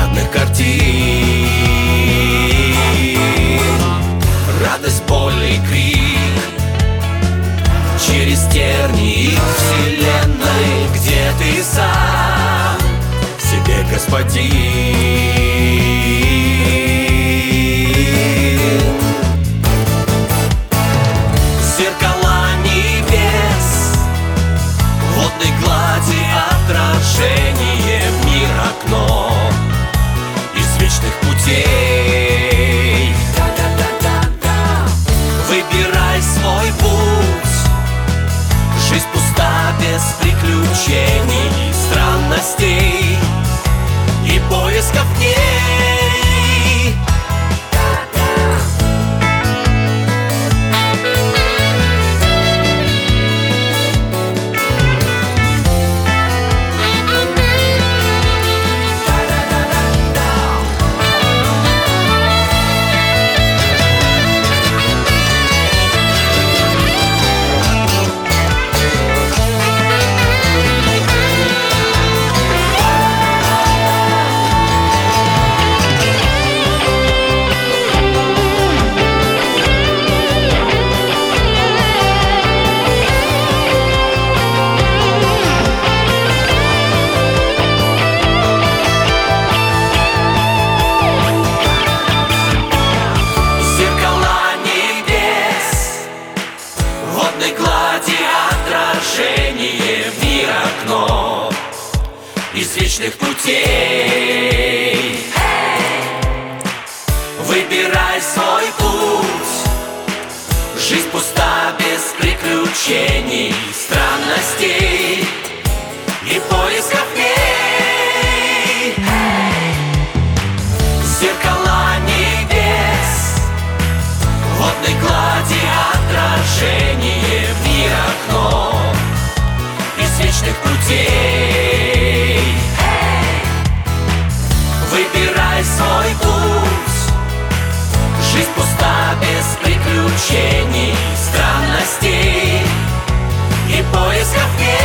приятных картин. Радость, боль и крик через тернии вселенной, где ты сам себе господин. Зеркала небес, водной глади отражение, мир окно из вечных путей. Выбирай свой путь, жизнь пуста без приключений, странностей и поисков в ней. Глади отражение, мир окно из вечных путей. Выбирай свой путь, жизнь пуста без приключений, странностей и поисков в ней. Зеркала небес, водной глади отражение, мир окно из вечных путей. Выбирай свой путь, жизнь пуста без приключений, странностей и поисков в ней.